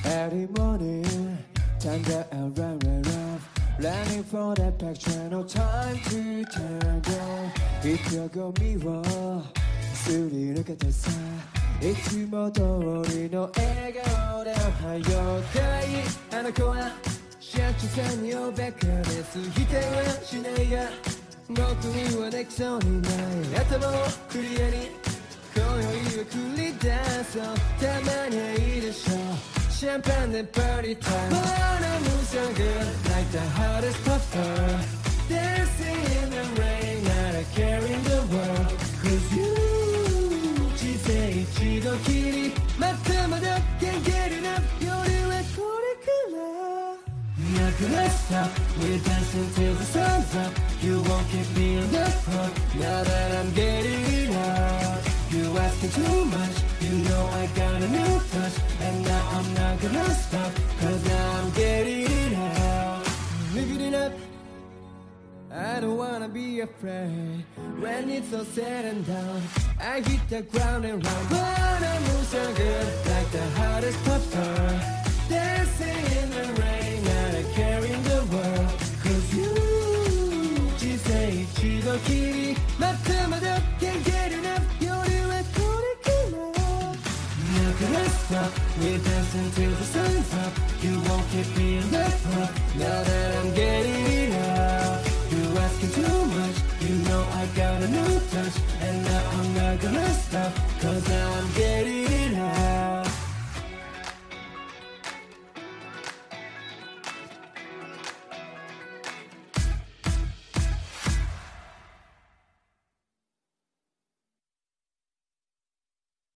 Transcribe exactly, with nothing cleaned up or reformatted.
Early morning, time to around and round. Planning for that picture, no time to tango. 입혀고 미워, 소리를 같아서. いつも通りの笑顔でおはよう大あの子は社長さんにおべかです否定はしないが僕にはできそうにない頭をクリアに今宵は繰り出そうたまにはいいでしょうシャンパンでパーティータイム But I'm so good like the hottest puffer Dancing in the rain not a care in the world Cause you一度きりまたまだ Can't get enough 夜はこれから Not gonna stop We're dancing till the sun's up You won't keep me in the front Now that I'm getting enough You asking too much You know I got a new touch And now I'm not gonna stop Cause now I'm getting enough Living it up I don't wanna be afraid When it's all said and done I hit the ground and round But I move so good Like the hottest puffer Dancing in the rain Not a care in the world Cause you 人生一度きりまたまだ Can't get enough 夜はこれから Not gonna stop We're dancing till the sun's up You won't keep me in the front Now that I'm getting enough You asking too much You know I got a new touch And now I'm not gonna stop Cause now I'm getting it out